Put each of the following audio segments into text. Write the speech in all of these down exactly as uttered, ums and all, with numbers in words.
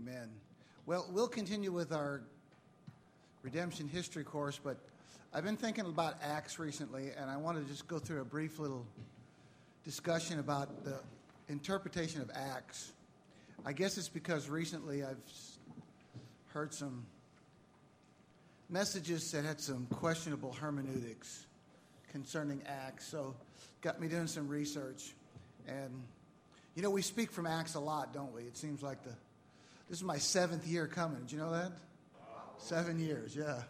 Amen. Well, we'll continue with our redemption history course, but I've been thinking about Acts recently, and I want to just go through a brief little discussion about the interpretation of Acts. I guess it's because recently I've heard some messages that had some questionable hermeneutics concerning Acts, so got me doing some research. And, you know, we speak from Acts a lot, don't we? It seems like the this is my seventh year coming. Did you know that? Wow. Seven years, yeah. Wow.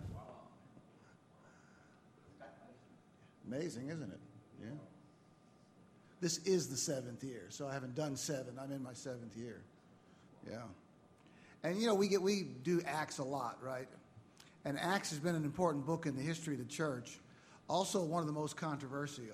Amazing, isn't it? Yeah. This is the seventh year, so I haven't done seven. I'm in my seventh year. Yeah. And, you know, we get we do Acts a lot, right? And Acts has been an important book in the history of the church. Also one of the most controversial.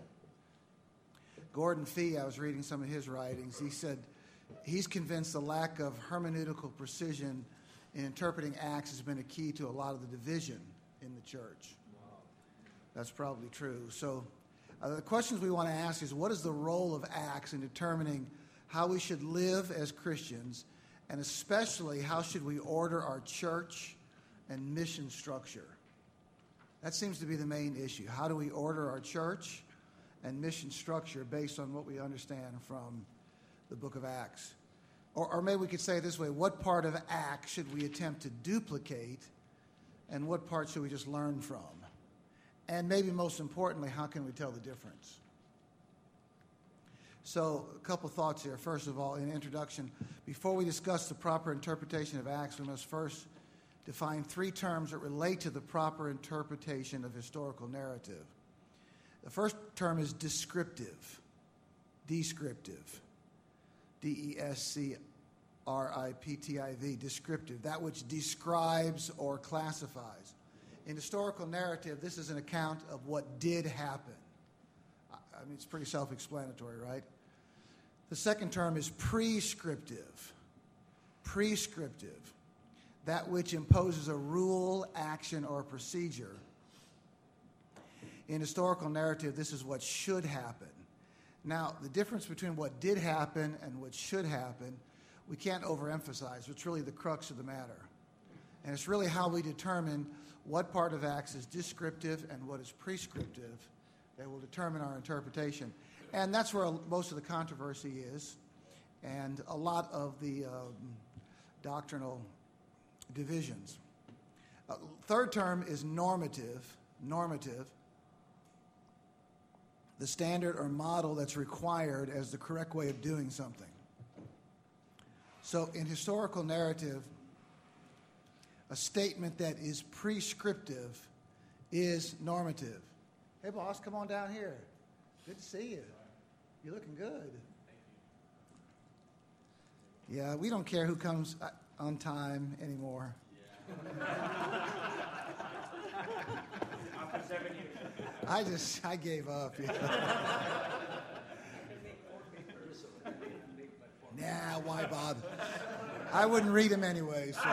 Gordon Fee, I was reading some of his writings, he said he's convinced the lack of hermeneutical precision in interpreting Acts has been a key to a lot of the division in the church. Wow. That's probably true. So uh, the questions we want to ask is, what is the role of Acts in determining how we should live as Christians, and especially how should we order our church and mission structure? That seems to be the main issue. How do we order our church and mission structure based on what we understand from the book of Acts? Or, or maybe we could say it this way: what part of Acts should we attempt to duplicate, and what part should we just learn from? And maybe most importantly, how can we tell the difference? So a couple thoughts here. First of all, in introduction, before we discuss the proper interpretation of Acts, we must first define three terms that relate to the proper interpretation of historical narrative. The first term is descriptive, descriptive, D E S C R I P T I V, descriptive, that which describes or classifies. In historical narrative, this is an account of what did happen. I mean, it's pretty self-explanatory, right? The second term is prescriptive, prescriptive, that which imposes a rule, action, or procedure. In historical narrative, this is what should happen. Now, the difference between what did happen and what should happen, we can't overemphasize. It's really the crux of the matter. And it's really how we determine what part of Acts is descriptive and what is prescriptive that will determine our interpretation. And that's where most of the controversy is, and a lot of the um, doctrinal divisions. Uh, third term is normative, normative, the standard or model that's required as the correct way of doing something. So in historical narrative, a statement that is prescriptive is normative. Hey, boss, come on down here. Good to see you. You're looking good. Yeah, we don't care who comes on time anymore. After seven years. I just, I gave up. Yeah. Nah, why bother? I wouldn't read them anyway, so.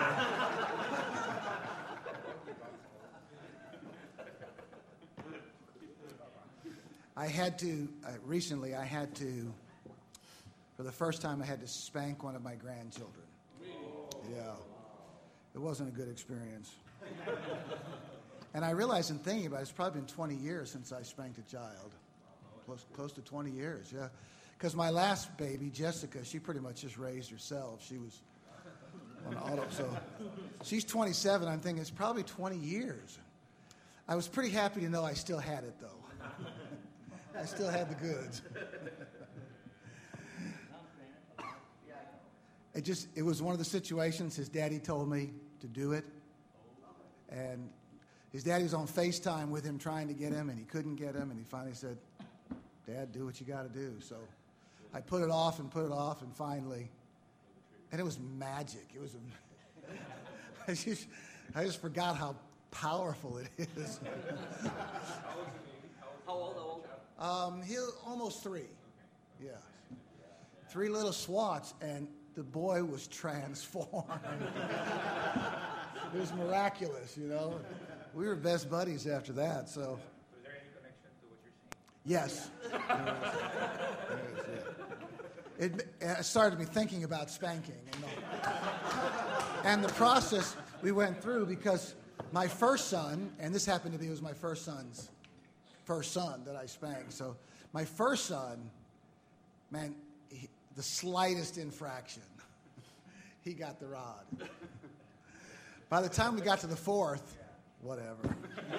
I had to, uh, recently I had to, for the first time I had to spank one of my grandchildren. Yeah. It wasn't a good experience. And I realized in thinking about it, it's probably been twenty years since I spanked a child. Close, close to twenty years, yeah. Because my last baby, Jessica, she pretty much just raised herself. She was on auto, so she's twenty-seven. I'm thinking it's probably twenty years. I was pretty happy to know I still had it, though. I still had the goods. It just, it was one of the situations his daddy told me to do it. And his daddy was on FaceTime with him trying to get him, and he couldn't get him, and he finally said, Dad, do what you got to do. So I put it off and put it off, and finally, and it was magic. It was, a, I, just, I just forgot how powerful it is. How old, how old? Um, he'll almost three. Yeah. Three little swats, and the boy was transformed. It was miraculous, you know. We were best buddies after that, so. Was there any connection to what you're saying? Yes. Yes, yeah. It, it started me thinking about spanking. And all. And the process we went through, because my first son, and this happened to be, it was my first son's first son that I spanked. So my first son, man, he, the slightest infraction, he got the rod. By the time we got to the fourth, whatever.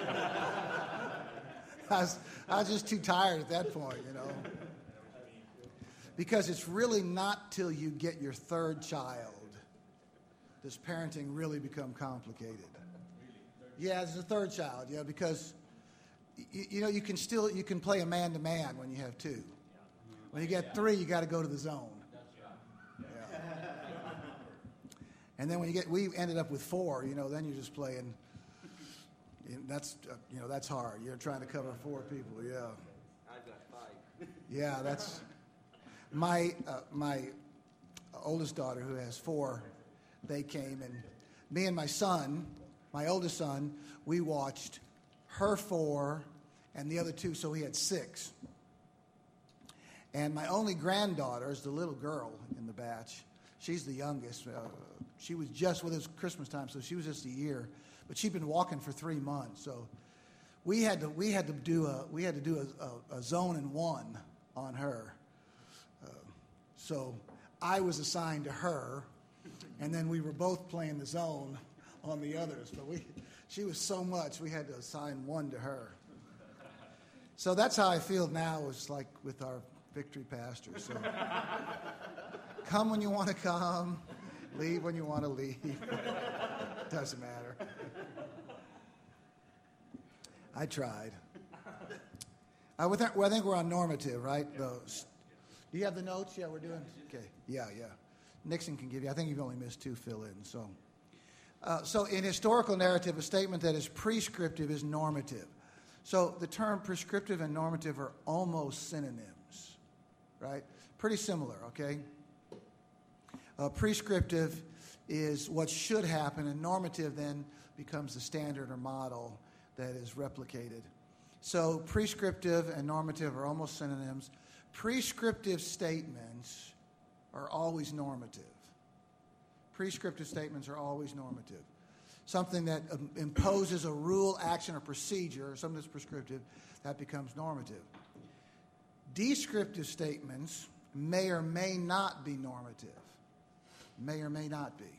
I was, I was just too tired at that point, you know. Because it's really not till you get your third child does parenting really become complicated. Yeah, it's the third child, yeah, because, you, you know, you can still, you can play a man-to-man when you have two. When you get three, you got to go to the zone. Yeah. And then when you get, we ended up with four, you know, then you're just playing, you know, that's, uh, you know, that's hard. You're trying to cover four people, yeah. I've got five. Yeah, that's, my, uh, my oldest daughter, who has four, they came, and me and my son, my oldest son, we watched her four and the other two, so we had six. And my only granddaughter is the little girl in the batch. She's the youngest. Uh, she was just, well, it was Christmas time, so she was just a year. But she'd been walking for three months. So we had to we had to do a we had to do a, a, a zone and one on her. Uh, so I was assigned to her, and then we were both playing the zone on the others. But we she was so much we had to assign one to her. So that's how I feel now. Is like with our Victory pastor. So come when you want to come, leave when you want to leave. Doesn't matter. I tried. Uh, with that, well, I think we're on normative, right? Those. Do you have the notes? Yeah, we're doing. Okay. Yeah, yeah. Nixon can give you. I think you've only missed two fill-ins. So, uh, so in historical narrative, a statement that is prescriptive is normative. So the term prescriptive and normative are almost synonyms. Right? Pretty similar, okay? Uh, prescriptive is what should happen, and normative then becomes the standard or model that is replicated. So prescriptive and normative are almost synonyms. Prescriptive statements are always normative. Prescriptive statements are always normative. Something that um, imposes a rule, action, or procedure, or something that's prescriptive, that becomes normative. Descriptive statements may or may not be normative. May or may not be.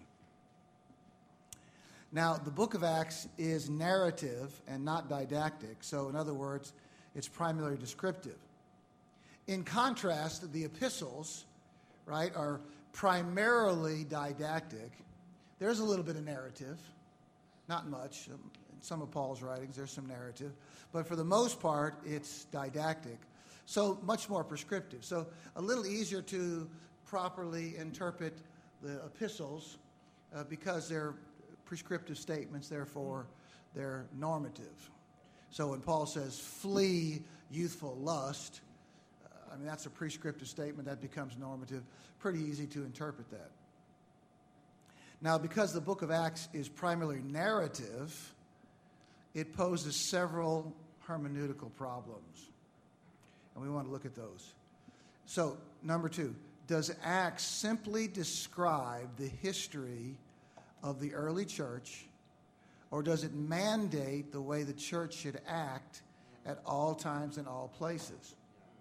Now, the book of Acts is narrative and not didactic. So, in other words, it's primarily descriptive. In contrast, the epistles, right, are primarily didactic. There's a little bit of narrative. Not much. In some of Paul's writings, there's some narrative. But for the most part, it's didactic. So much more prescriptive. So a little easier to properly interpret the epistles uh, because they're prescriptive statements, therefore they're normative. So when Paul says, flee youthful lust, uh, I mean, that's a prescriptive statement. That becomes normative. Pretty easy to interpret that. Now, because the book of Acts is primarily narrative, it poses several hermeneutical problems. And we want to look at those. So, number two, does Acts simply describe the history of the early church, or does it mandate the way the church should act at all times and all places?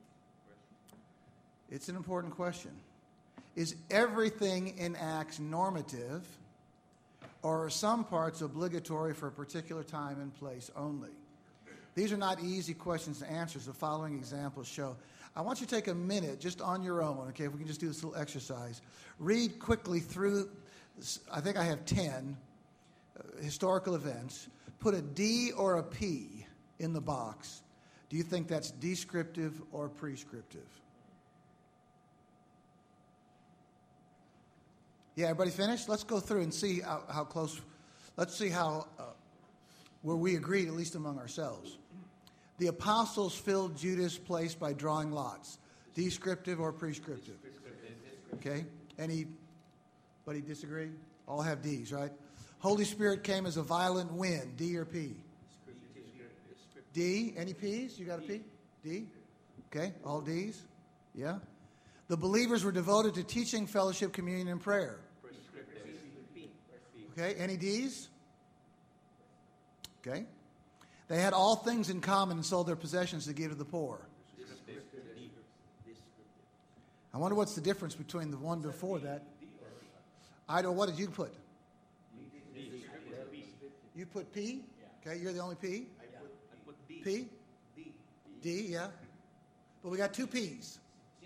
It's an important question. Is everything in Acts normative, or are some parts obligatory for a particular time and place only? These are not easy questions to answer, as the following examples show. I want you to take a minute just on your own, okay, if we can just do this little exercise. Read quickly through, I think I have ten uh, historical events. Put a D or a P in the box. Do you think that's descriptive or prescriptive? Yeah, everybody finished? Let's go through and see how, how close, let's see how, uh, where we agreed, at least among ourselves. The apostles filled Judas' place by drawing lots. Descriptive or prescriptive? Okay. Anybody disagree? All have D's, right? Holy Spirit came as a violent wind. D or P? D. Any P's? You got a P? D? Okay. All D's? Yeah. The believers were devoted to teaching, fellowship, communion, and prayer. Okay, any D's? Okay. They had all things in common and sold their possessions to give to the poor. I wonder what's the difference between the one before that. I don't. What did you put? You put P? Okay, you're the only P? P? D, yeah. But we got two P's.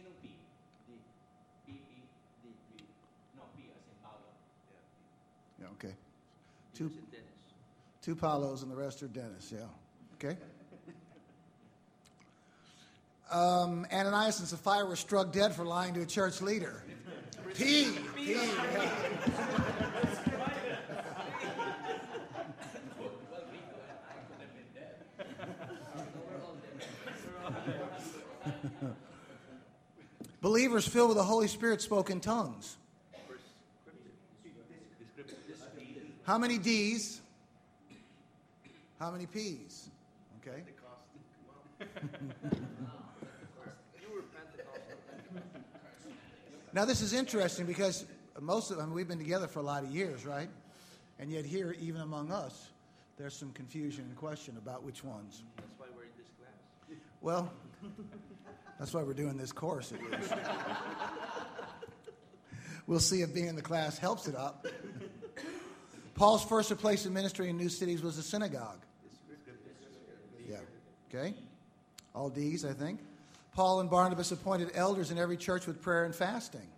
Yeah, okay. Two, two Paulos and the rest are Dennis, yeah. Okay. Um, Ananias and Sapphira were struck dead for lying to a church leader. P. P. Yeah. Believers filled with the Holy Spirit spoke in tongues. How many D's? How many P's? Okay. Now this is interesting because most of them, we've been together for a lot of years, right? And yet here, even among us, there's some confusion and question about which ones. That's why we're in this class. Well, that's why we're doing this course, at least. We'll see if being in the class helps it up. Paul's first place of ministry in new cities was a synagogue. Yeah. Okay. All D's, I think. Paul and Barnabas appointed elders in every church with prayer and fasting.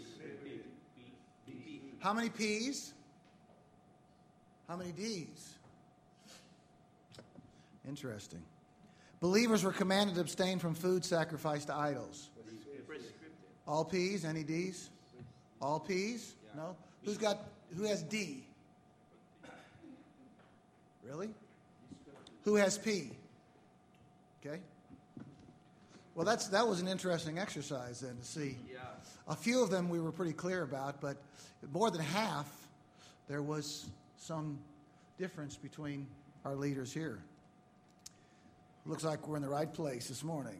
How many P's? How many D's? Interesting. Believers were commanded to abstain from food sacrificed to idols. All P's? Any D's? All P's? No? Who's got, who has D? Really? Who has P? Okay. Well, that's that was an interesting exercise then to see. Yeah. A few of them we were pretty clear about, but more than half, there was some difference between our leaders here. Looks like we're in the right place this morning.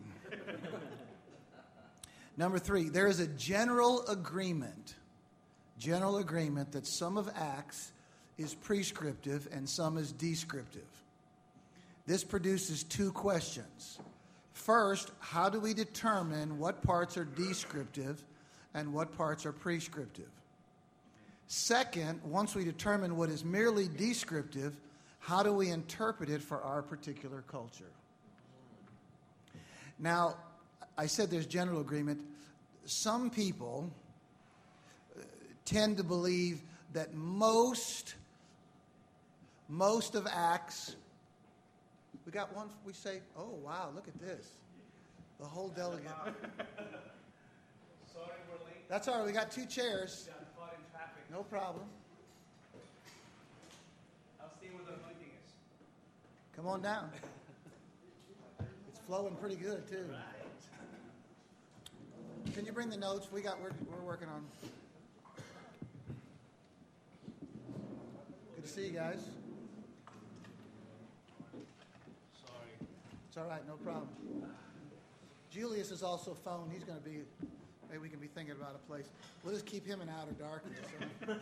Number three, there is a general agreement, general agreement that some of Acts is prescriptive and some is descriptive. This produces two questions. First, how do we determine what parts are descriptive and what parts are prescriptive? Second, once we determine what is merely descriptive, how do we interpret it for our particular culture? Now, I said there's general agreement. Some people tend to believe that most, most of Acts, we got one, we say, oh, wow, look at this. The whole delegate. Sorry we're late. That's all right, we got two chairs. Got caught in traffic. No problem. I'll see where the anointing is. Come on down. It's flowing pretty good, too. Can you bring the notes? We got, we're, we're working on. Good to see you guys. Sorry. It's all right, no problem. Julius is also phone. He's going to be, maybe we can be thinking about a place. We'll just keep him in outer darkness. So,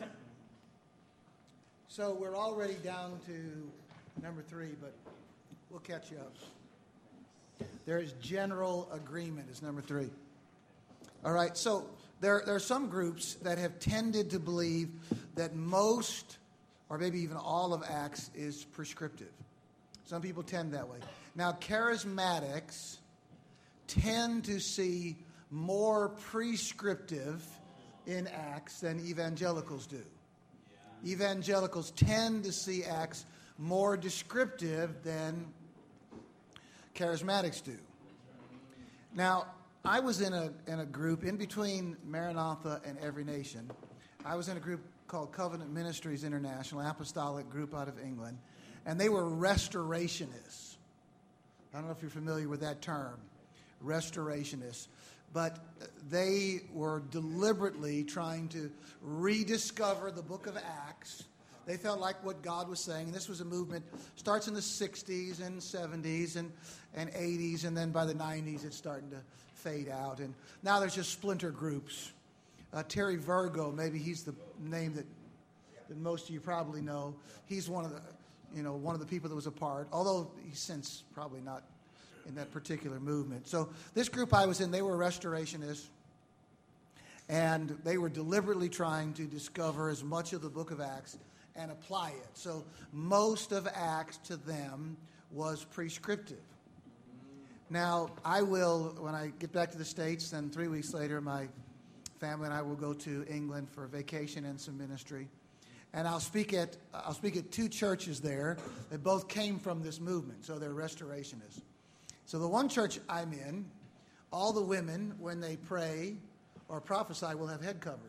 so we're already down to number three, but we'll catch you up. There is general agreement is number three. All right, so there, there are some groups that have tended to believe that most, or maybe even all of Acts is prescriptive. Some people tend that way. Now, charismatics tend to see more prescriptive in Acts than evangelicals do. Yeah. Evangelicals tend to see Acts more descriptive than charismatics do. Now, I was in a in a group in between Maranatha and Every Nation. I was in a group called Covenant Ministries International, apostolic group out of England, and they were restorationists. I don't know if you're familiar with that term, restorationists. But they were deliberately trying to rediscover the book of Acts. They felt like what God was saying. And this was a movement, starts in the sixties and seventies and, and eighties, and then by the nineties it's starting to fade out. And now there's just splinter groups. Uh, Terry Virgo, maybe he's the name that that most of you probably know. He's one of the, you know, one of the people that was a part, although he's since probably not in that particular movement. So this group I was in, they were restorationists, and they were deliberately trying to discover as much of the book of Acts and apply it. So most of Acts to them was prescriptive. Now, I will, when I get back to the States, then three weeks later, my family and I will go to England for vacation and some ministry. And I'll speak at I'll speak at two churches there that both came from this movement, so they're restorationists. So the one church I'm in, all the women, when they pray or prophesy, will have head coverings.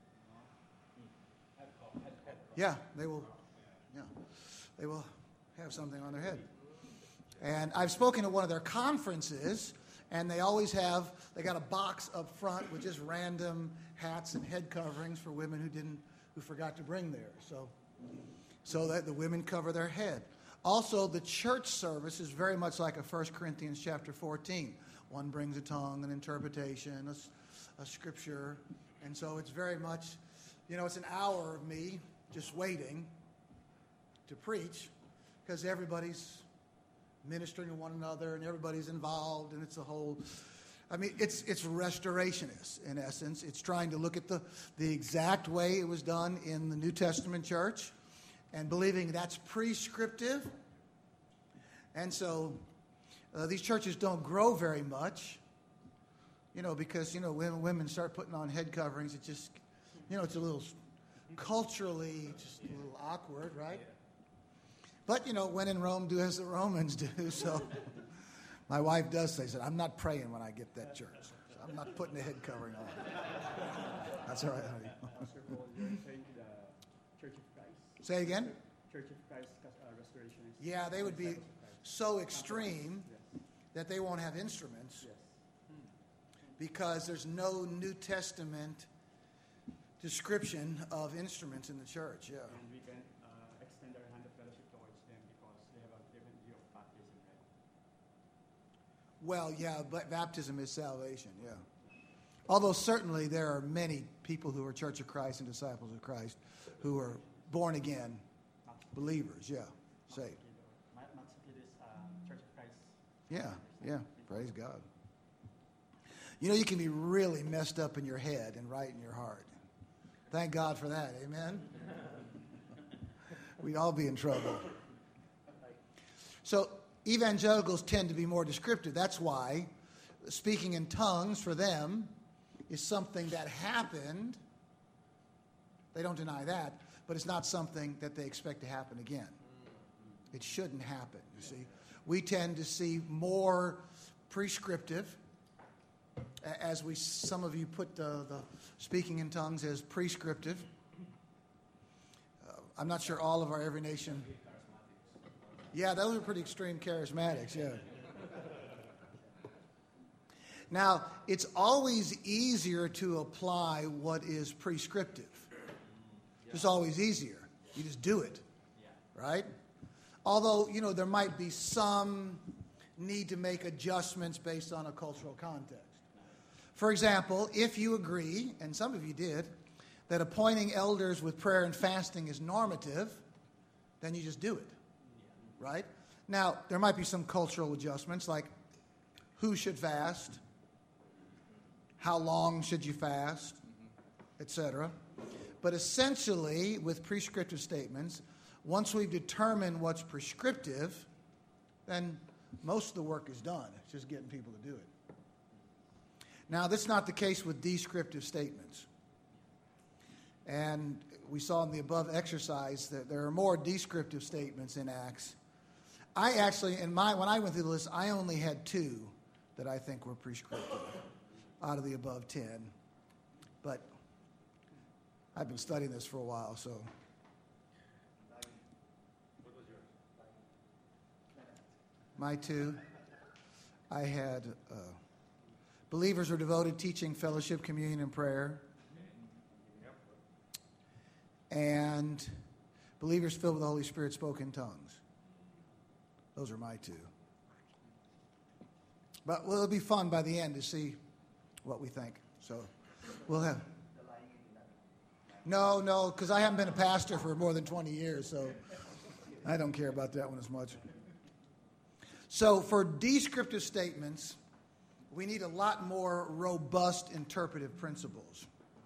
Yeah, they will. Yeah, they will have something on their head. And I've spoken at one of their conferences, and they always have, they got a box up front with just random hats and head coverings for women who didn't, who forgot to bring theirs. So, so that the women cover their head. Also, the church service is very much like a First Corinthians chapter fourteen. One brings a tongue, an interpretation, a, a scripture. And so it's very much, you know, it's an hour of me just waiting to preach because everybody's ministering to one another and everybody's involved, and it's a whole, I mean, it's it's restorationist in essence. It's trying to look at the, the exact way it was done in the New Testament church and believing that's prescriptive. And so uh, these churches don't grow very much, you know, because, you know, when women start putting on head coverings, it just, you know, it's a little culturally just a little awkward, right? But, you know, when in Rome, do as the Romans do. So my wife does say, I'm not praying when I get that church. So I'm not putting a head covering on. That's all right, honey. Pastor Paul, you're referring to the Church of Christ? Say it again? Church of Christ uh, Restorationists. Yeah, they would be so extreme that they won't have instruments Yes. because there's no New Testament description of instruments in the church. Yeah. And we can uh, extend our hand of fellowship towards them because they have a different view of baptism, right? Well, yeah, but baptism is salvation, yeah. Although certainly there are many people who are Church of Christ and disciples of Christ who are born again believers, yeah, saved. Matsuki is uh, Church of Christ. Yeah, yeah, praise God. You know, you can be really messed up in your head and right in your heart. Thank God for that, amen? We'd all be in trouble. So evangelicals tend to be more descriptive. That's why speaking in tongues for them is something that happened. They don't deny that, but it's not something that they expect to happen again. It shouldn't happen, you see. We tend to see more prescriptive, as we, some of you put the, the speaking in tongues as prescriptive. Uh, I'm not sure all of our Every Nation. Yeah, those are pretty extreme charismatics, yeah. Now, it's always easier to apply what is prescriptive. It's always easier. You just do it, right? Although, you know, there might be some need to make adjustments based on a cultural context. For example, if you agree, and some of you did, that appointing elders with prayer and fasting is normative, then you just do it, right? Now, there might be some cultural adjustments, like who should fast, how long should you fast, et cetera. But essentially, with prescriptive statements, once we've determined what's prescriptive, then most of the work is done. It's just getting people to do it. Now, that's not the case with descriptive statements. And we saw in the above exercise that there are more descriptive statements in Acts. I actually, in my when I went through the list, I only had two that I think were prescriptive out of the above ten. But I've been studying this for a while, so. What was yours? My two, I had uh, believers are devoted, teaching, fellowship, communion, and prayer. And believers filled with the Holy Spirit spoke in tongues. Those are my two. But well, it'll be fun by the end to see what we think. So we'll have. No, no, because I haven't been a pastor for more than twenty years, so I don't care about that one as much. So for descriptive statements, we need a lot more robust interpretive principles.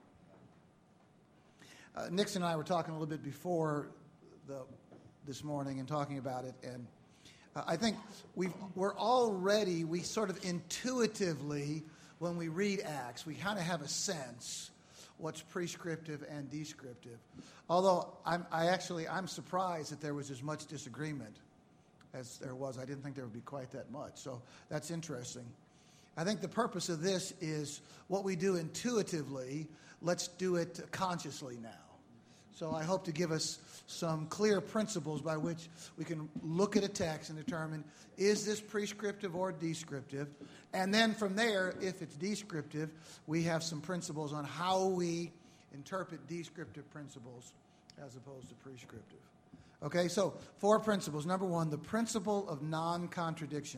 Uh, Nixon and I were talking a little bit before the, this morning and talking about it, and uh, I think we've, we're already, we sort of intuitively, when we read Acts, we kind of have a sense what's prescriptive and descriptive. Although I'm, I actually, I'm surprised that there was as much disagreement as there was. I didn't think there would be quite that much. So that's interesting. I think the purpose of this is what we do intuitively, let's do it consciously now. So I hope to give us some clear principles by which we can look at a text and determine, is this prescriptive or descriptive? And then from there, if it's descriptive, we have some principles on how we interpret descriptive principles as opposed to prescriptive. Okay, so four principles. Number one, the principle of non-contradiction.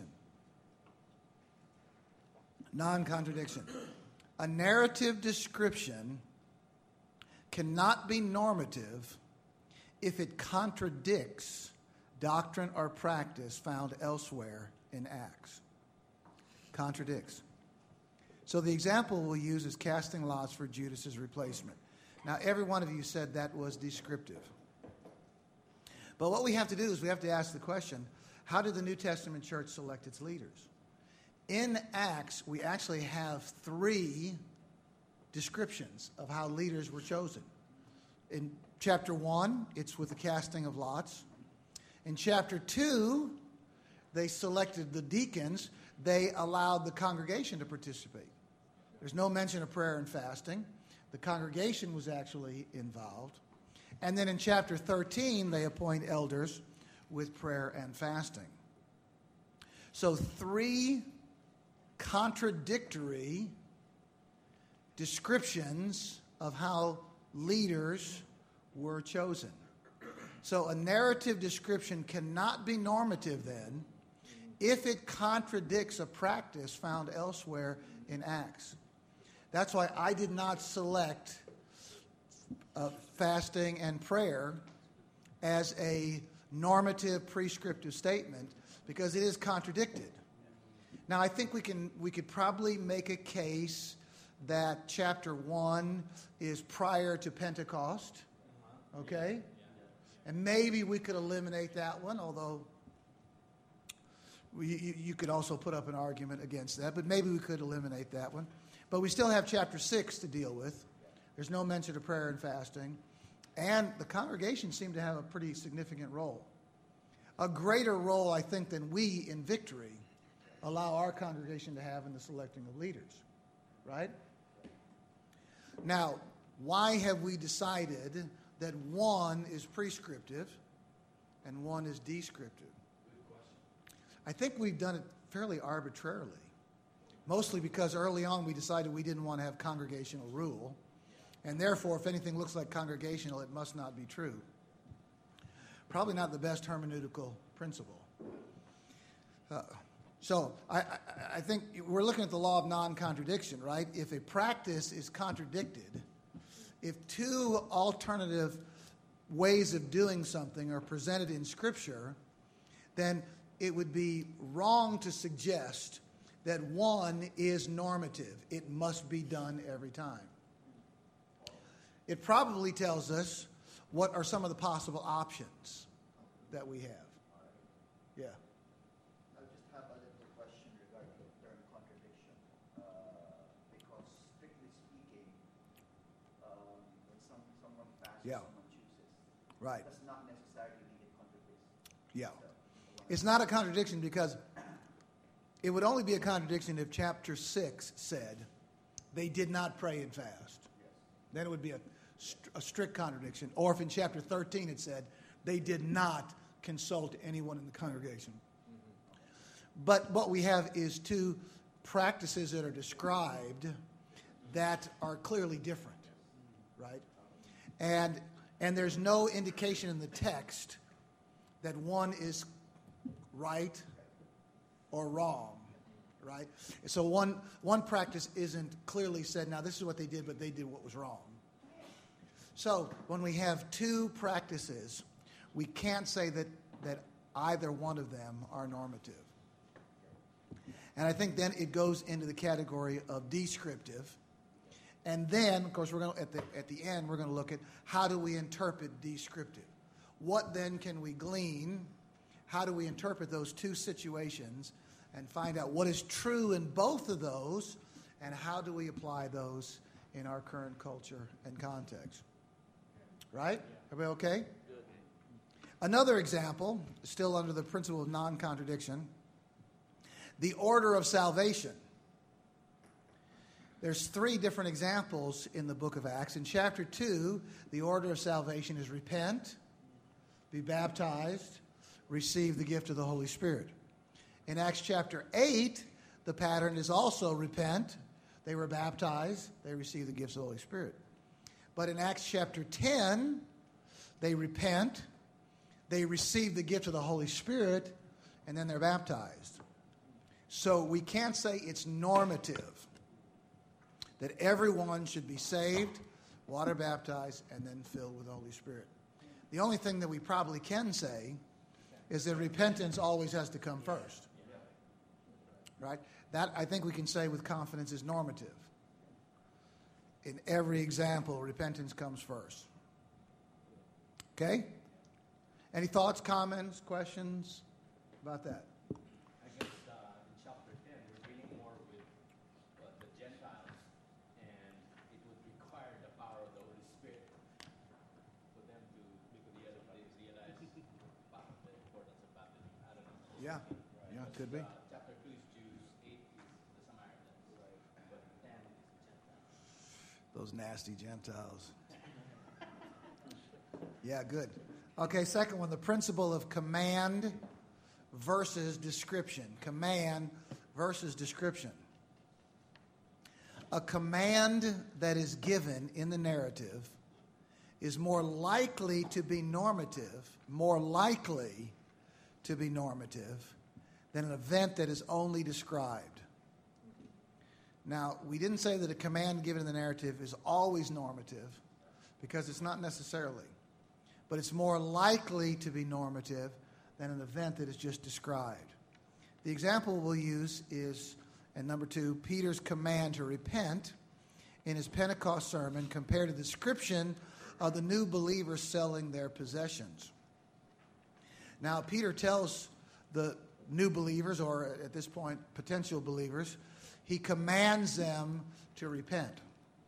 Non-contradiction. A narrative description cannot be normative if it contradicts doctrine or practice found elsewhere in Acts. Contradicts. So the example we'll use is casting lots for Judas's replacement. Now, every one of you said that was descriptive. But what we have to do is we have to ask the question, how did the New Testament church select its leaders? In Acts, we actually have three descriptions of how leaders were chosen. In chapter one, it's with the casting of lots. In chapter two, they selected the deacons. They allowed the congregation to participate. There's no mention of prayer and fasting. The congregation was actually involved. And then in chapter thirteen, they appoint elders with prayer and fasting. So three contradictory descriptions of how leaders were chosen. So a narrative description cannot be normative then if it contradicts a practice found elsewhere in Acts. That's why I did not select uh, fasting and prayer as a normative prescriptive statement because it is contradicted. Now, I think we can we could probably make a case that chapter one is prior to Pentecost, okay? And maybe we could eliminate that one, although we, you, you could also put up an argument against that, but maybe we could eliminate that one. But we still have chapter six to deal with. There's no mention of prayer and fasting. And the congregation seemed to have a pretty significant role. A greater role, I think, than we in Victory allow our congregation to have in the selecting of leaders, right? Now, why have we decided that one is prescriptive and one is descriptive? I think we've done it fairly arbitrarily, mostly because early on we decided we didn't want to have congregational rule, and therefore if anything looks like congregational, it must not be true. Probably not the best hermeneutical principle. Uh, So I, I, I think we're looking at the law of non-contradiction, right? If a practice is contradicted, if two alternative ways of doing something are presented in Scripture, then it would be wrong to suggest that one is normative. It must be done every time. It probably tells us what are some of the possible options that we have. Yeah. Yeah. Right. Does not necessarily mean it contradicts. Yeah. It's not a contradiction because it would only be a contradiction if chapter six said they did not pray and fast. Yes. Then it would be a, a strict contradiction. Or if in chapter thirteen it said they did not consult anyone in the congregation. Mm-hmm. But what we have is two practices that are described that are clearly different, right? And and there's no indication in the text that one is right or wrong, right? So one one practice isn't clearly said, now this is what they did, but they did what was wrong. So when we have two practices, we can't say that, that either one of them are normative. And I think then it goes into the category of descriptive. And then, of course, we're going to, at the at the end, we're going to look at how do we interpret descriptive. What then can we glean? How do we interpret those two situations and find out what is true in both of those, and how do we apply those in our current culture and context? Right? Everybody okay? Another example, still under the principle of non-contradiction, the order of salvation. There's three different examples in the book of Acts. In chapter two, the order of salvation is repent, be baptized, receive the gift of the Holy Spirit. In Acts chapter eight, the pattern is also repent, they were baptized, they received the gifts of the Holy Spirit. But in Acts chapter ten, they repent, they receive the gift of the Holy Spirit, and then they're baptized. So we can't say it's normative that everyone should be saved, water baptized, and then filled with the Holy Spirit. The only thing that we probably can say is that repentance always has to come first. Right? That, I think we can say with confidence, is normative. In every example, repentance comes first. Okay? Any thoughts, comments, questions about that? I guess uh, in chapter ten, we're dealing more with uh, the Gentiles, and it would require the power of the Holy Spirit for them to, because the other bodies realize the importance of baptism. I don't know. Yeah. Right. Yeah, could be. Uh, chapter two is Jews, eight is the Samaritans, right? But ten is Gentiles. Those nasty Gentiles. Yeah, good. Okay, second one, the principle of command versus description. Command versus description. A command that is given in the narrative is more likely to be normative, more likely to be normative than an event that is only described. Now, we didn't say that a command given in the narrative is always normative, because it's not necessarily. But it's more likely to be normative than an event that is just described. The example we'll use is, and number two, Peter's command to repent in his Pentecost sermon compared to the description of the new believers selling their possessions. Now, Peter tells the new believers, or at this point, potential believers, he commands them to repent.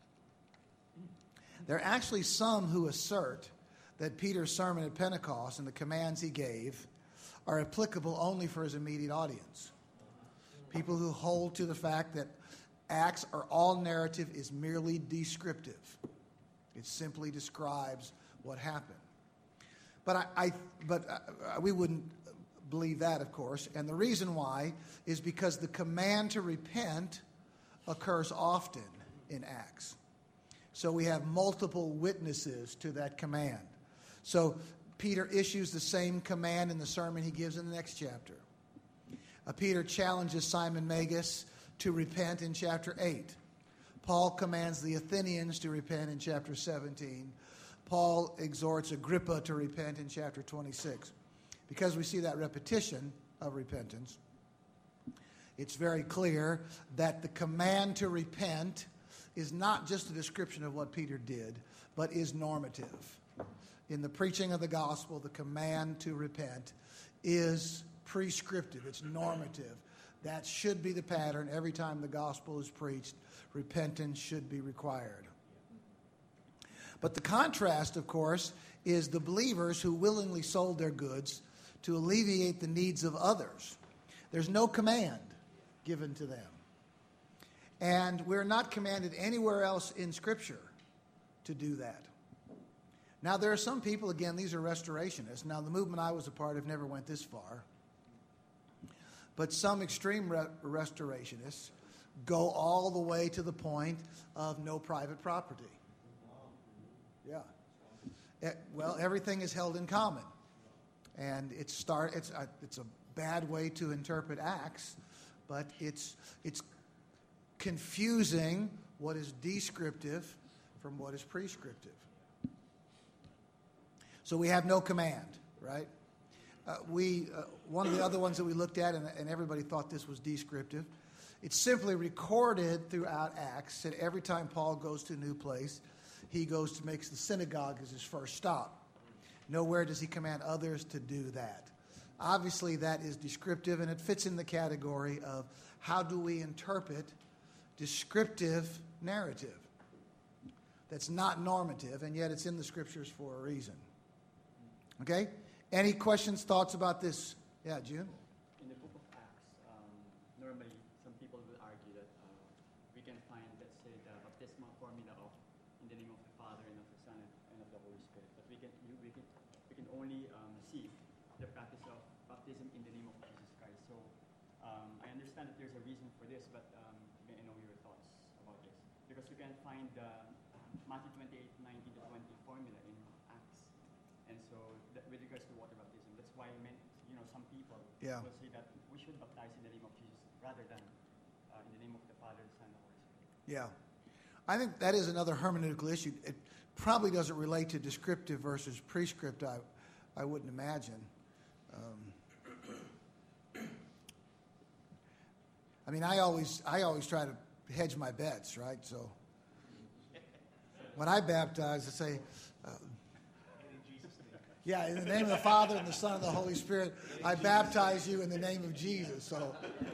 There are actually some who assert that Peter's sermon at Pentecost and the commands he gave are applicable only for his immediate audience. People who hold to the fact that Acts or all narrative is merely descriptive. It simply describes what happened. But I, I but uh, we wouldn't believe that, of course, and the reason why is because the command to repent occurs often in Acts. So we have multiple witnesses to that command. So Peter issues the same command in the sermon he gives in the next chapter. Uh, Peter challenges Simon Magus to repent in chapter eight. Paul commands the Athenians to repent in chapter seventeen. Paul exhorts Agrippa to repent in chapter twenty-six. Because we see that repetition of repentance, it's very clear that the command to repent is not just a description of what Peter did, but is normative. In the preaching of the gospel, the command to repent is prescriptive. It's normative. That should be the pattern. Every time the gospel is preached, repentance should be required. But the contrast, of course, is the believers who willingly sold their goods to alleviate the needs of others. There's no command given to them. And we're not commanded anywhere else in Scripture to do that. Now, there are some people, again, these are restorationists. Now, the movement I was a part of never went this far. But some extreme re- restorationists go all the way to the point of no private property. Yeah. It, well, everything is held in common. And it's, start, it's, a, it's a bad way to interpret Acts, but it's, it's confusing what is descriptive from what is prescriptive. So we have no command, right? Uh, we uh, one of the other ones that we looked at, and, and everybody thought this was descriptive. It's simply recorded throughout Acts that every time Paul goes to a new place, he goes to makes the synagogue as his first stop. Nowhere does he command others to do that. Obviously, that is descriptive, and it fits in the category of how do we interpret descriptive narrative that's not normative, and yet it's in the Scriptures for a reason. Okay? Any questions, thoughts about this? Yeah, June? In the book of Acts, um, normally some people will argue that uh, we can find, let's say, the baptismal formula of in the name of the Father and of the Son and of the Holy Spirit. But we can you, we can we can only um, see the practice of baptism in the name of Jesus Christ. So um, I understand that there's a reason for this, but um, may I know your thoughts about this? Because we can find the Matthew twenty-eight, nineteen to twenty formula in Acts, and so that with regards to water baptism, that's why I meant, you know, some people Yeah. will say that we should baptize in the name of Jesus rather than uh, in the name of the Father, the Son, and the Holy Spirit. Yeah. I think that is another hermeneutical issue. It probably doesn't relate to descriptive versus prescriptive, I, I wouldn't imagine. Um, I mean, I always, I always try to hedge my bets, right? So when I baptize, I say, uh, yeah, in the name of the Father and the Son and the Holy Spirit, I baptize you in the name of Jesus. So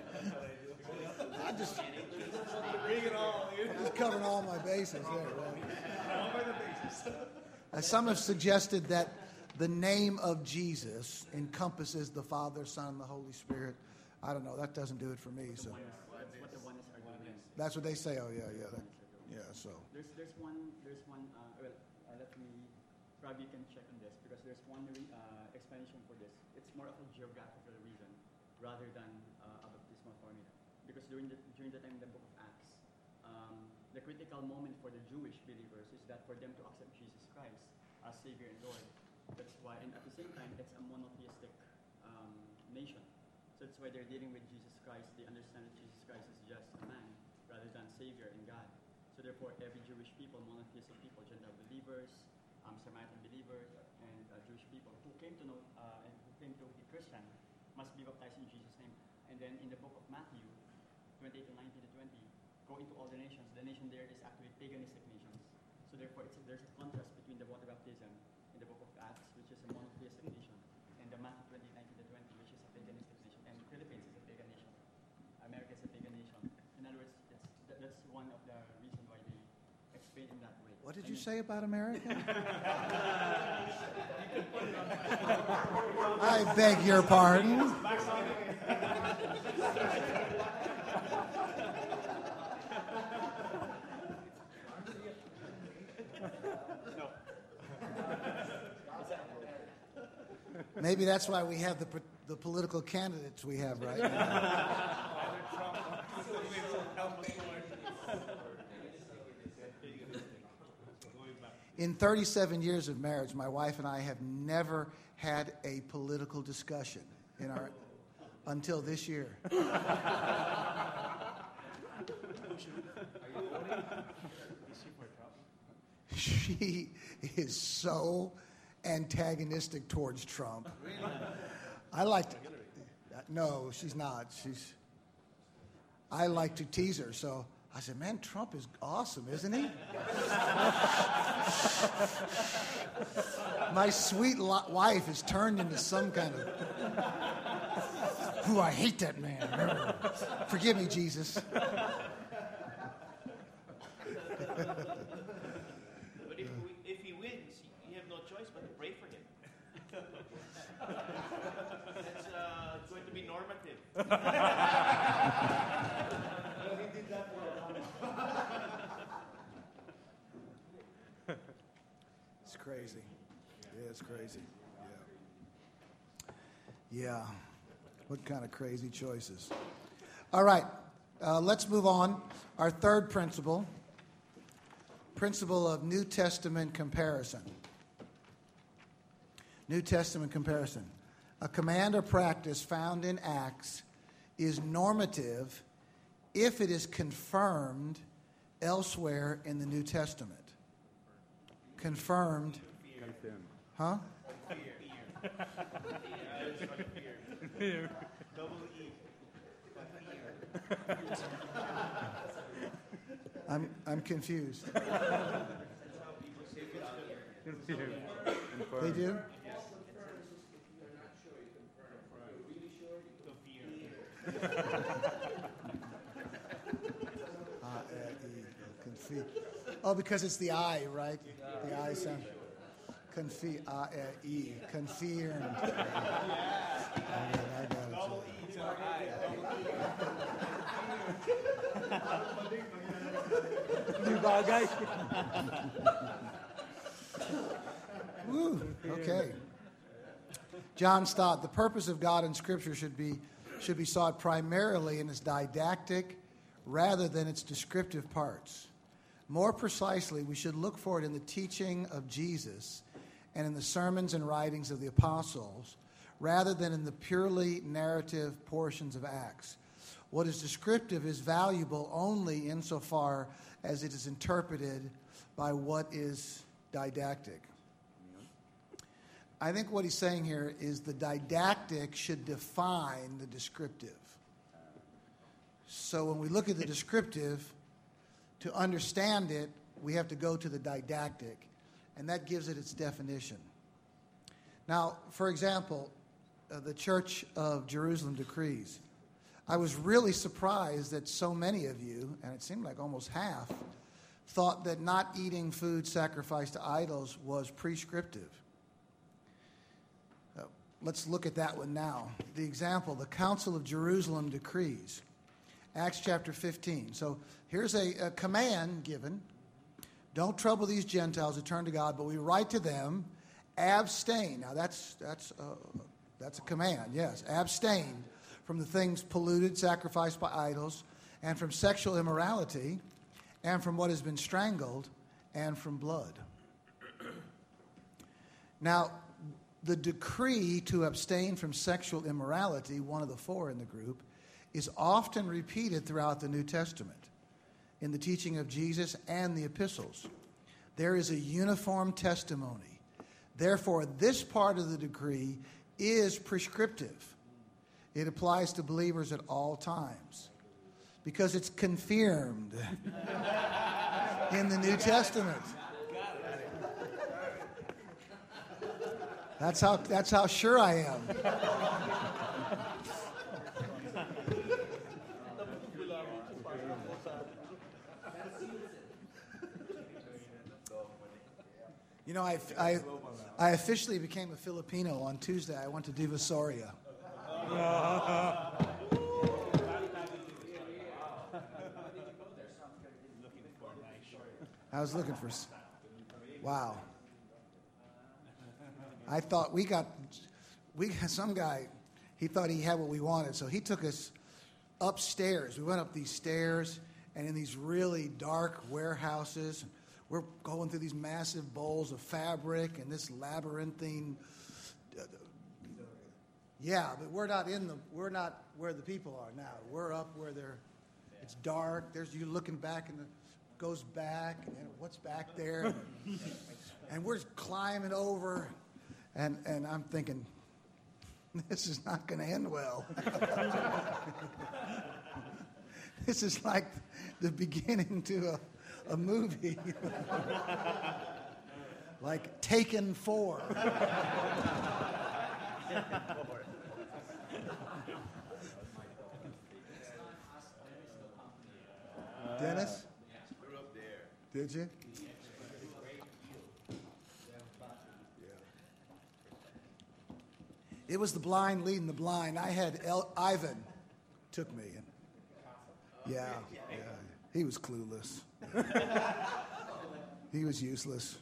I just, Bring it all, dude. I'm just covering all my bases there, right? All by the basis. Uh, some have suggested that the name of Jesus encompasses the Father, Son, and the Holy Spirit. I don't know. That doesn't do it for me. So That's what the oneness are doing. that's what they say. Oh yeah, yeah, that, yeah. So There's there's one there's one uh, well uh, let me probably you can check on this because there's one re- uh, explanation for this. It's more of a geographical reason rather than uh, a baptismal formula. Because during the during the time in the book of Acts, um, the critical moment for the Jewish believers is that for them to accept Jesus Christ as Savior and Lord. That's why, and at the same time, it's a monotheistic um, nation. So that's why they're dealing with Jesus Christ. They understand that Jesus Christ is just a man rather than Savior and God. So therefore, every Jewish people, monotheistic people, Gentile believers, um, Samaritan believers, and uh, Jewish people who came to know uh, and who came to be Christian must be baptized in Jesus' name. And then in the book of Matthew, twenty-eight to nineteen to twenty, go into all the nations. The nation there is actually paganistic nations. So therefore, it's, there's a contrast between the water baptism in the book of Acts, which is a monotheistic nation, and the Matthew twenty-eight, nineteen to twenty, which is a paganistic nation. And the Philippines is a pagan nation. America is a pagan nation. In other words, it's, that, that's one of the reasons why they explain in that way. what did I you mean, say about America? I beg your pardon. Maybe that's why we have the po- the political candidates we have right now. In thirty-seven years of marriage, my wife and I have never had a political discussion in our until this year. She is so antagonistic towards Trump. I like to. No, she's not. She's. I like to tease her, so I said, "Man, Trump is awesome, isn't he?" My sweet lo- wife is turned into some kind of. Ooh, I hate that man. Forgive me, Jesus. But if, we, if he wins, you have no choice but to pray for him. That's uh, going to be normative. It's crazy. Yeah, it's crazy. Yeah. Yeah. What kind of crazy choices? All right. Uh, let's move on. Our third principle, principle of New Testament comparison. New Testament comparison. A command or practice found in Acts is normative if it is confirmed elsewhere in the New Testament. Confirmed. Huh? Fear. Yeah, it's like fear. Double E. I'm, I'm confused. They do? Ah, eh, e, confi- Oh, because it's the I, right? The I sound. Confi, ah, eh, e, confirmed. I got it, I got it. Double E to I. New bagay. Woo, okay. John Stott, the purpose of God in Scripture should be should be sought primarily in its didactic rather than its descriptive parts. More precisely, we should look for it in the teaching of Jesus and in the sermons and writings of the apostles rather than in the purely narrative portions of Acts. What is descriptive is valuable only insofar as it is interpreted by what is didactic. I think what he's saying here is the didactic should define the descriptive. So when we look at the descriptive, to understand it, we have to go to the didactic, and that gives it its definition. Now, for example, uh, the Church of Jerusalem decrees. I was really surprised that so many of you, and it seemed like almost half, thought that not eating food sacrificed to idols was prescriptive. Uh, let's look at that one now. The example, the Council of Jerusalem decrees. Acts chapter fifteen. So here's a, a command given. Don't trouble these Gentiles who turn to God, but we write to them, abstain. Now that's that's uh, that's a command, yes. Abstain from the things polluted, sacrificed by idols, and from sexual immorality, and from what has been strangled, and from blood. Now, the decree to abstain from sexual immorality, one of the four in the group, is often repeated throughout the New Testament in the teaching of Jesus and the epistles. There is a uniform testimony. Therefore, this part of the decree is prescriptive. It applies to believers at all times because it's confirmed in the New Testament. That's how, that's how sure I am. You know, I, I, I officially became a Filipino on Tuesday. I went to Divisoria. I was looking for... Wow. I thought we got... we got some guy, he thought he had what we wanted, so he took us upstairs. We went up these stairs, and in these really dark warehouses... We're going through these massive bowls of fabric and this labyrinthine. Uh, yeah, but we're not in the. We're not where the people are now. We're up where they're. It's dark. There's you looking back and it goes back and what's back there, and we're climbing over, and and I'm thinking, this is not going to end well. This is like the beginning to a. A movie like Taken Four. Dennis? We're up there. Did you? It was the blind leading the blind. I had El- Ivan took me. And, yeah, yeah, he was clueless. He was useless.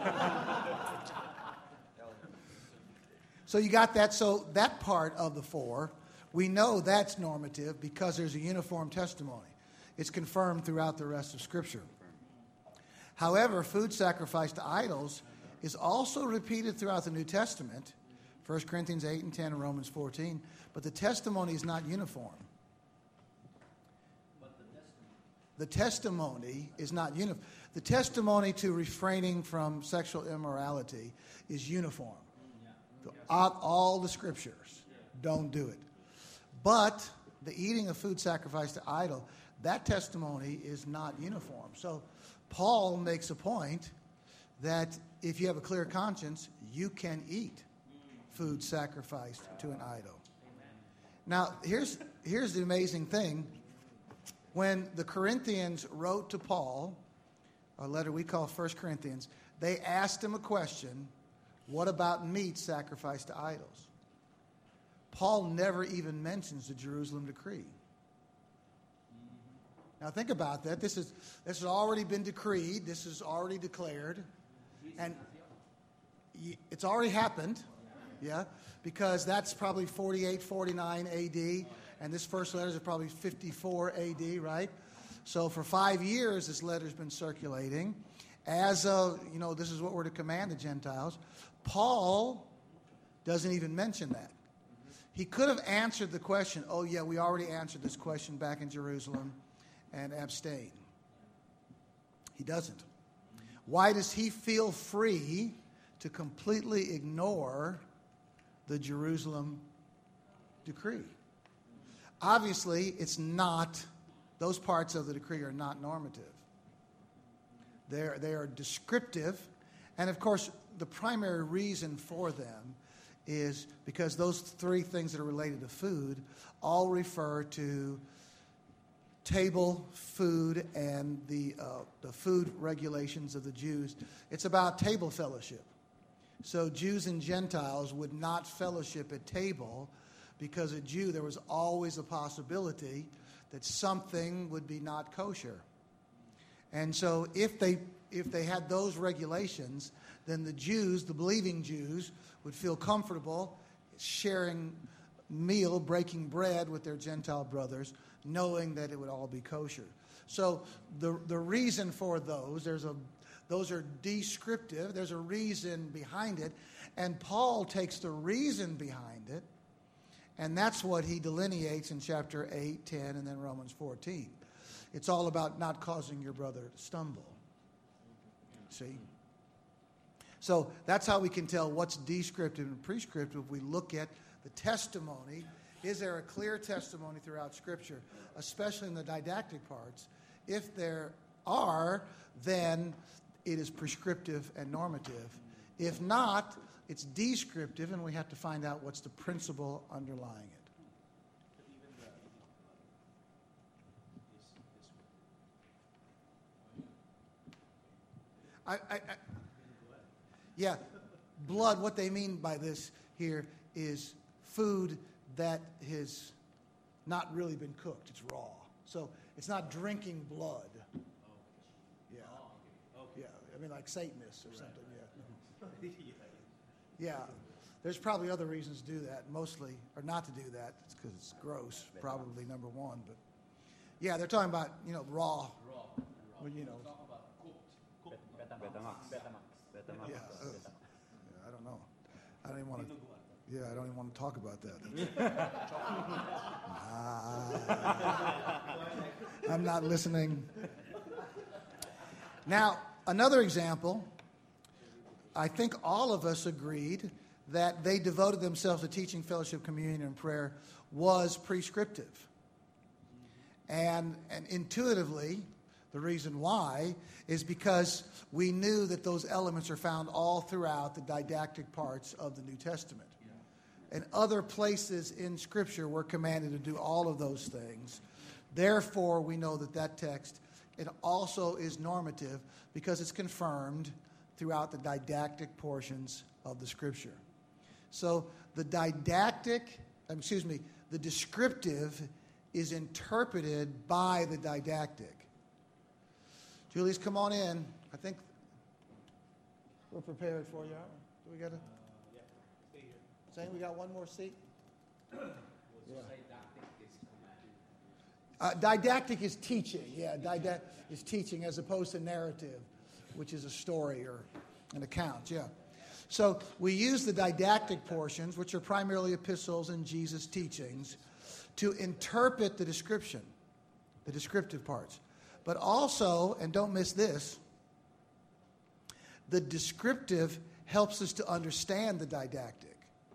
So you got that. So that part of the four, we know that's normative because there's a uniform testimony. It's confirmed throughout the rest of Scripture. However, food sacrificed to idols is also repeated throughout the New Testament, First Corinthians eight and ten and Romans fourteen, but the testimony is not uniform. The testimony is not uniform. The testimony to refraining from sexual immorality is uniform. Out all the scriptures. Don't do it. But the eating of food sacrificed to idol, that testimony is not uniform. So Paul makes a point that if you have a clear conscience, you can eat food sacrificed to an idol. Now, here's, here's the amazing thing. When the Corinthians wrote to Paul, a letter we call First Corinthians, they asked him a question, what about meat sacrificed to idols? Paul never even mentions the Jerusalem decree. Now think about that. This is this has already been decreed. This is already declared. And it's already happened. Yeah. Because that's probably forty-eight, forty-nine A D. And this first letter is probably fifty-four A D, right? So for five years, this letter's been circulating. As of, you know, this is what we're to command the Gentiles. Paul doesn't even mention that. He could have answered the question, oh, yeah, we already answered this question back in Jerusalem, and abstain. He doesn't. Why does he feel free to completely ignore the Jerusalem decree? Obviously, it's not, those parts of the decree are not normative. They're, they are descriptive. And of course, the primary reason for them is because those three things that are related to food all refer to table food and the, uh, the food regulations of the Jews. It's about table fellowship. So Jews and Gentiles would not fellowship at table because a Jew, there was always a possibility that something would be not kosher. And so if they if they had those regulations, then the Jews, the believing Jews, would feel comfortable sharing meal, breaking bread with their Gentile brothers, knowing that it would all be kosher. So the the reason for those, there's a those are descriptive. There's a reason behind it. And Paul takes the reason behind it, and that's what he delineates in chapter eight, ten, and then Romans fourteen. It's all about not causing your brother to stumble. See? So that's how we can tell what's descriptive and prescriptive. We look at the testimony. Is there a clear testimony throughout Scripture, especially in the didactic parts? If there are, then it is prescriptive and normative. If not, it's descriptive, and we have to find out what's the principle underlying it. I, I, I, yeah, blood, what they mean by this here is food that has not really been cooked. It's raw. So it's not drinking blood. Yeah. Yeah. I mean, like Satanists or something. Yeah. Yeah. There's probably other reasons to do that, mostly, or not to do that. It's because it's gross, probably number one. But yeah, they're talking about, you know, raw. Raw. Well, you know. Betamax. Betamax. Betamax. Yeah. Uh, yeah, I don't know. I don't even want to. Yeah, I don't even want to talk about that. nah, I'm not listening. Now, another example. I think all of us agreed that they devoted themselves to teaching, fellowship, communion, and prayer was prescriptive. And, and intuitively, the reason why is because we knew that those elements are found all throughout the didactic parts of the New Testament. And other places in Scripture we're commanded to do all of those things. Therefore, we know that that text, it also is normative because it's confirmed throughout the didactic portions of the Scripture. So the didactic, excuse me, the descriptive is interpreted by the didactic. Julius, come on in. I think we're prepared for you. Do we got to? Uh, yeah, stay here. Saying we got one more seat? Yeah. Uh, didactic is teaching. Yeah, didactic is teaching as opposed to narrative, which is a story or an account. Yeah. So we use the didactic portions, which are primarily epistles and Jesus' teachings, to interpret the description, the descriptive parts. But also, and don't miss this, the descriptive helps us to understand the didactic.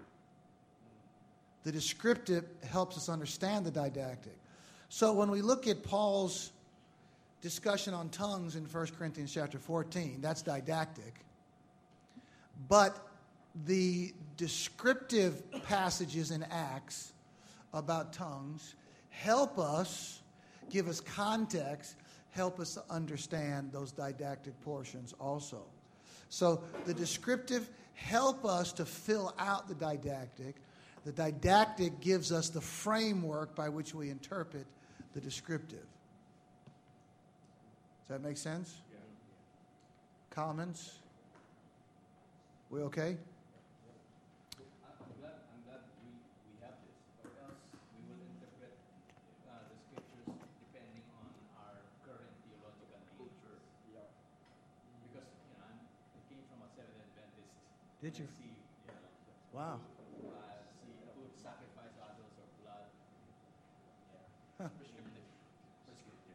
the descriptive helps us understand the didactic. So when we look at Paul's discussion on tongues in First Corinthians chapter fourteen, that's didactic. But the descriptive passages in Acts about tongues help us, give us context, help us understand those didactic portions also. So the descriptive help us to fill out the didactic. The didactic gives us the framework by which we interpret the descriptive. Does that make sense? Yeah. Comments? We okay? I'm glad, I'm glad we, we have this, or else we will interpret uh, the scriptures depending on our current theological culture. Yeah. Because, you know, I'm, I came from a Seventh Adventist. Did you? I see, you know, Wow. uh, see food sacrifice idols or blood. Yeah. Prescriptive. Prescriptive.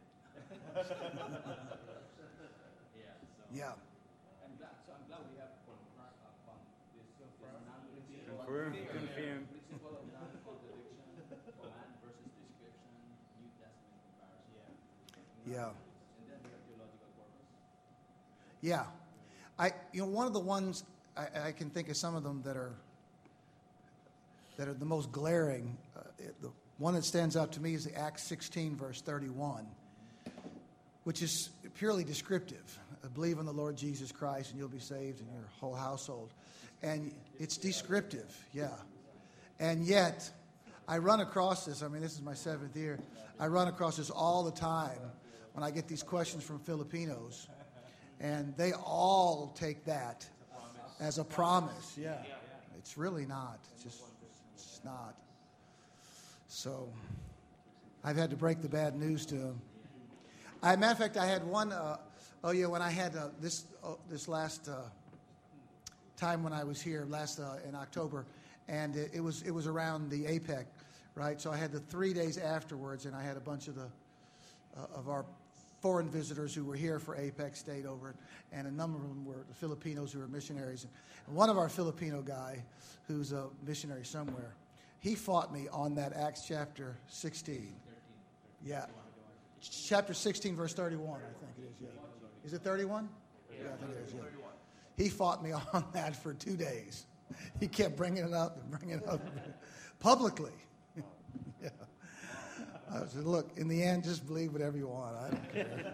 yeah. So. Yeah. I'm glad. So I'm glad we have confirmed upon this, this non-principle Confirm, of- confirm. principle of non-contradiction, command versus description, New Testament comparison. Yeah. And then we have theological purpose. Yeah. I, you know, one of the ones I, I can think of some of them that are that are the most glaring. Uh, it, the one that stands out to me is the Acts sixteen, verse thirty-one, which is purely descriptive. Uh, Believe in the Lord Jesus Christ, and you'll be saved, and your whole household. And it's descriptive, yeah. And yet, I run across this. I mean, this is my seventh year. I run across this all the time when I get these questions from Filipinos. And they all take that as a promise. Yeah. It's really not. It's just, it's not. So, I've had to break the bad news to them. I, matter of fact, I had one, uh, oh yeah, when I had uh, this uh, this last uh, time when I was here, last uh, in October, and it, it was it was around the APEC, right? So I had the three days afterwards, and I had a bunch of the uh, of our foreign visitors who were here for APEC stayed over, and a number of them were the Filipinos who were missionaries. And one of our Filipino guy, who's a missionary somewhere, he fought me on that Acts chapter sixteen. Yeah. Chapter sixteen, verse thirty-one, I think it is, yeah. Is it thirty-one? Yeah, I think it is, yeah. He fought me on that for two days. He kept bringing it up and bringing it up publicly. Yeah. I said, look, in the end, just believe whatever you want. I don't care. Because,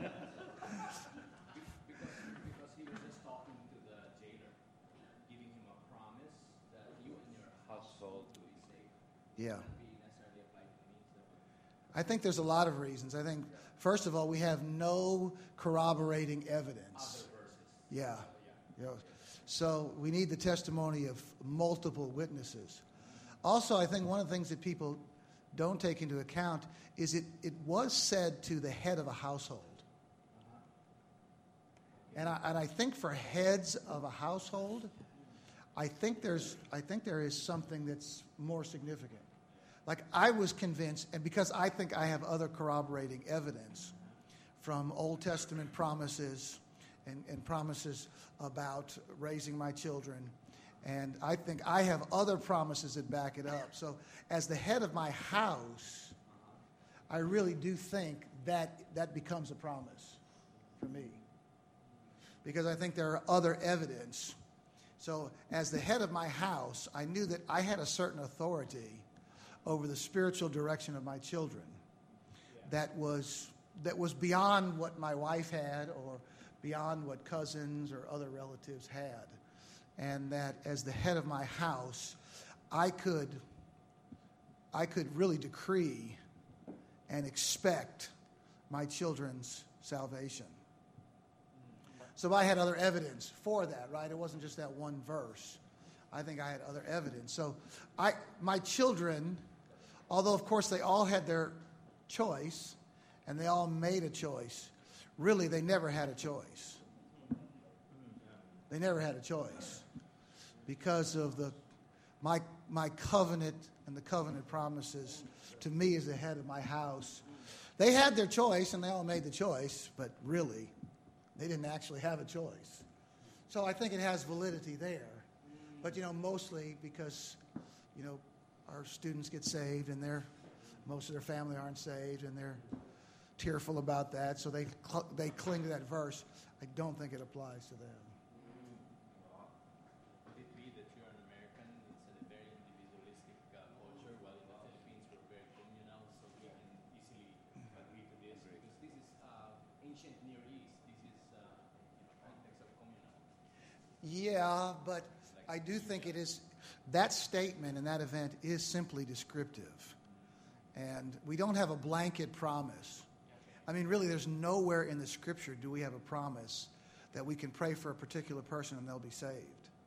because he was just talking to the jailer, giving him a promise that you and your household will be saved. Yeah. Not be necessarily applied to me. So. I think there's a lot of reasons. I think, first of all, we have no corroborating evidence. Other verses. Yeah. You know, so we need the testimony of multiple witnesses. Also, I think one of the things that people don't take into account is it, it was said to the head of a household. And I, and I think for heads of a household, I think there's I think there is something that's more significant. Like I was convinced, and because I think I have other corroborating evidence from Old Testament promises and, and promises about raising my children, and I think I have other promises that back it up. So as the head of my house, I really do think that that becomes a promise for me. Because I think there are other evidence. So as the head of my house, I knew that I had a certain authority over the spiritual direction of my children that was that was beyond what my wife had or beyond what cousins or other relatives had. And that as the head of my house, I could I could really decree and expect my children's salvation. So I had other evidence for that, right? It wasn't just that one verse. I think I had other evidence. So I, my children, although of course they all had their choice and they all made a choice, really they never had a choice. They never had a choice because of the my my covenant and the covenant promises to me as the head of my house. They had their choice and they all made the choice, but really they didn't actually have a choice. So I think it has validity there. But, you know, mostly because, you know, our students get saved and they're, most of their family aren't saved and they're tearful about that, so they cl- they cling to that verse. I don't think it applies to them. Could it be that you're an American? It's a very individualistic uh, culture, while in the Philippines we're very communal, so we can easily agree to this. Because this is uh, ancient Near East. This is uh, you know, context of communal. Yeah, but I do think it is, that statement and that event is simply descriptive. And we don't have a blanket promise. I mean, really, there's nowhere in the Scripture do we have a promise that we can pray for a particular person and they'll be saved.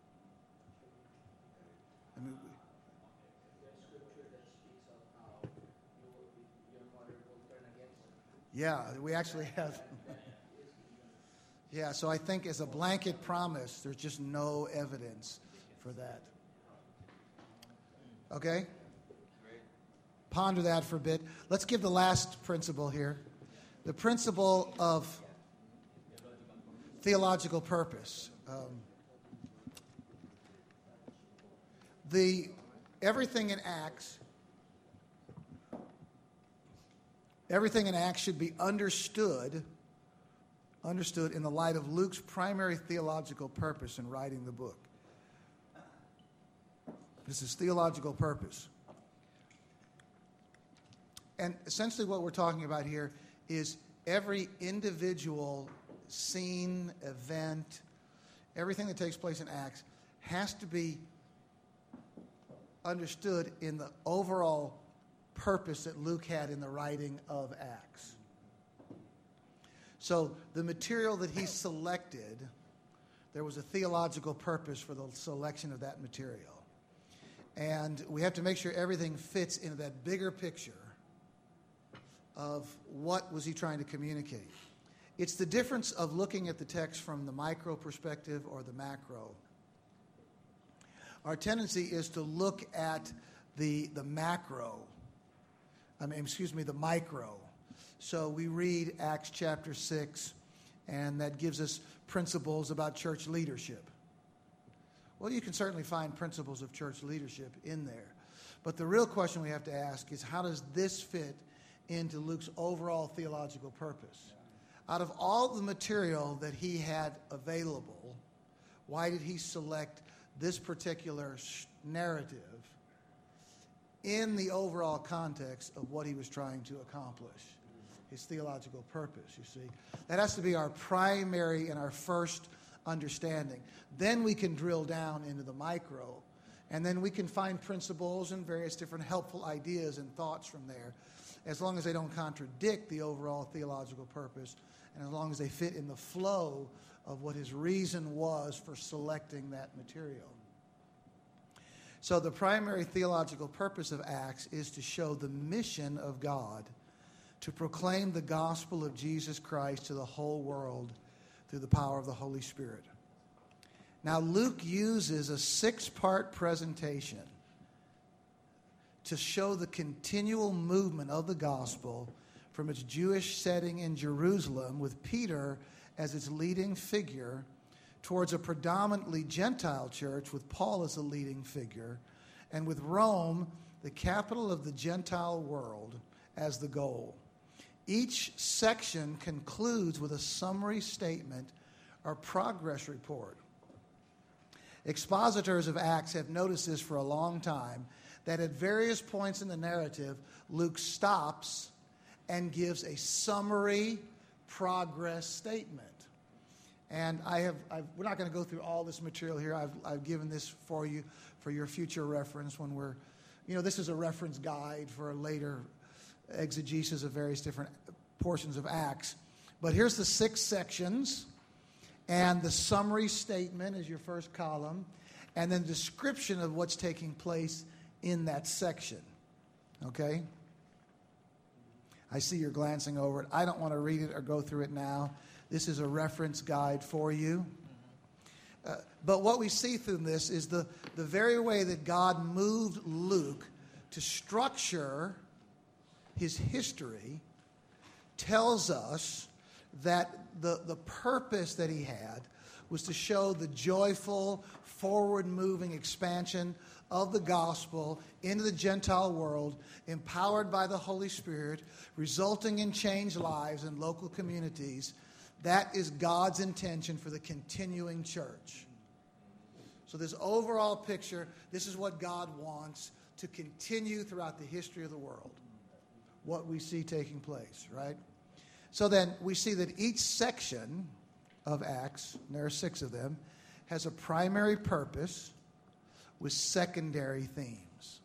I mean, we, There's scripture that speaks of how you, your mother will turn against them. yeah, we actually have. Yeah, so I think as a blanket promise, there's just no evidence for that. Okay? Ponder that for a bit. Let's give the last principle here. The principle of theological purpose. Um, the everything in Acts, everything in Acts should be understood, understood in the light of Luke's primary theological purpose in writing the book. This is theological purpose. And essentially what we're talking about here is every individual scene, event, everything that takes place in Acts has to be understood in the overall purpose that Luke had in the writing of Acts. So the material that he selected, there was a theological purpose for the selection of that material. And we have to make sure everything fits into that bigger picture of what was he trying to communicate. It's the difference of looking at the text from the micro perspective or the macro. Our tendency is to look at the, the macro, I mean, excuse me, the micro. So we read Acts chapter six, and that gives us principles about church leadership. Well, you can certainly find principles of church leadership in there. But the real question we have to ask is, how does this fit into Luke's overall theological purpose? Out of all the material that he had available, why did he select this particular narrative in the overall context of what he was trying to accomplish? His theological purpose, you see. That has to be our primary and our first understanding. Then we can drill down into the micro, and then we can find principles and various different helpful ideas and thoughts from there, as long as they don't contradict the overall theological purpose, and as long as they fit in the flow of what his reason was for selecting that material. So the primary theological purpose of Acts is to show the mission of God to proclaim the gospel of Jesus Christ to the whole world through the power of the Holy Spirit. Now, Luke uses a six-part presentation to show the continual movement of the gospel from its Jewish setting in Jerusalem, with Peter as its leading figure, towards a predominantly Gentile church with Paul as a leading figure, and with Rome, the capital of the Gentile world, as the goal. Each section concludes with a summary statement or progress report. Expositors of Acts have noticed this for a long time, that at various points in the narrative, Luke stops and gives a summary progress statement. And I have, I've, we're not going to go through all this material here. I've, I've given this for you for your future reference when we're, you know, this is a reference guide for a later exegesis of various different portions of Acts. But here's the six sections, and the summary statement is your first column, and then description of what's taking place in that section. Okay? I see you're glancing over it. I don't want to read it or go through it now. This is a reference guide for you. Uh, but what we see through this is the, the very way that God moved Luke to structure his history tells us that the, the purpose that he had was to show the joyful, forward-moving expansion of the gospel into the Gentile world, empowered by the Holy Spirit, resulting in changed lives in local communities. That is God's intention for the continuing church. So this overall picture, this is what God wants to continue throughout the history of the world. What we see taking place, right? So then we see that each section of Acts, and there are six of them, has a primary purpose with secondary themes.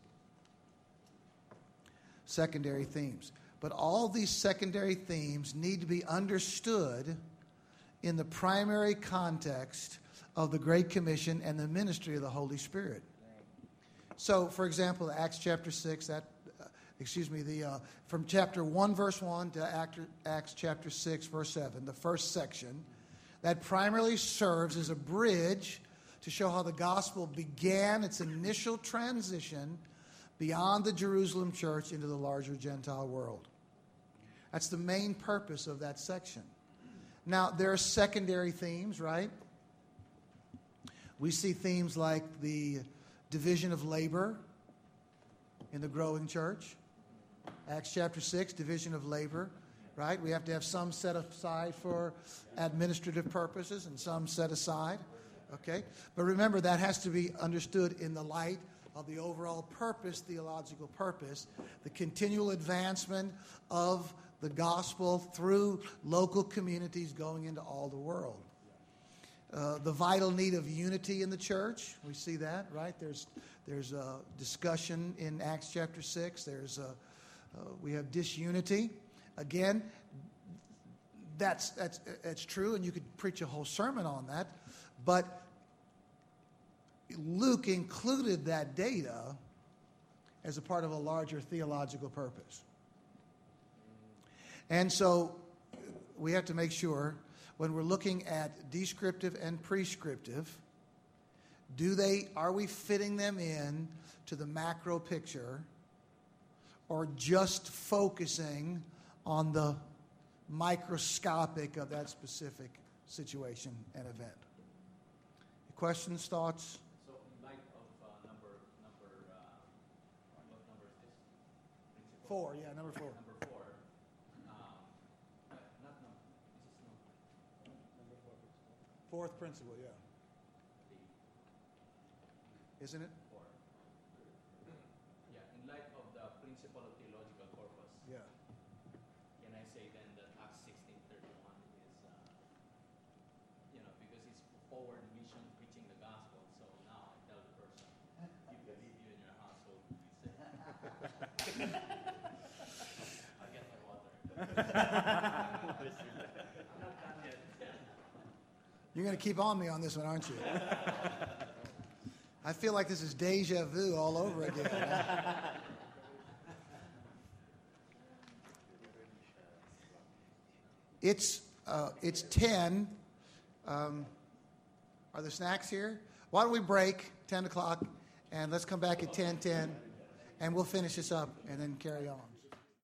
Secondary themes. But all these secondary themes need to be understood in the primary context of the Great Commission and the ministry of the Holy Spirit. So, for example, Acts chapter six, that, uh, excuse me, the uh, from chapter one, verse one to Act, Acts chapter six, verse seven, the first section, that primarily serves as a bridge to show how the gospel began its initial transition beyond the Jerusalem church into the larger Gentile world. That's the main purpose of that section. Now, there are secondary themes, right? We see themes like the division of labor in the growing church. Acts chapter six, division of labor, right? We have to have some set aside for administrative purposes and some set aside, okay? But remember, that has to be understood in the light of the overall purpose, theological purpose, the continual advancement of the gospel through local communities going into all the world. Uh, the vital need of unity in the church, we see that, right? There's there's a discussion in Acts chapter six. There's a, uh, we have disunity. Again, that's that's that's true, and you could preach a whole sermon on that. But Luke included that data as a part of a larger theological purpose. And so we have to make sure when we're looking at descriptive and prescriptive, do they are we fitting them in to the macro picture or just focusing on the microscopic of that specific situation and event? Questions, thoughts? So in light of uh, number, number, uh, what number is this? Principle? Four, yeah, number four. Number four. Um, uh, not number, this is number. Fourth principle, yeah. Isn't it? Four. Yeah, in light of the principle of theological corpus, Yeah. can I say then that Acts sixteen thirty-one is, uh, you know, because it's forward mission preaching the gospel. So now I tell the person, you believe you in your household, be saved. I get my water. I'm not done yet. You're going to keep on me on this one, aren't you? I feel like this is deja vu all over again. It's uh, it's ten. Um, are the snacks here? Why don't we break ten o'clock and let's come back at ten ten and we'll finish this up and then carry on.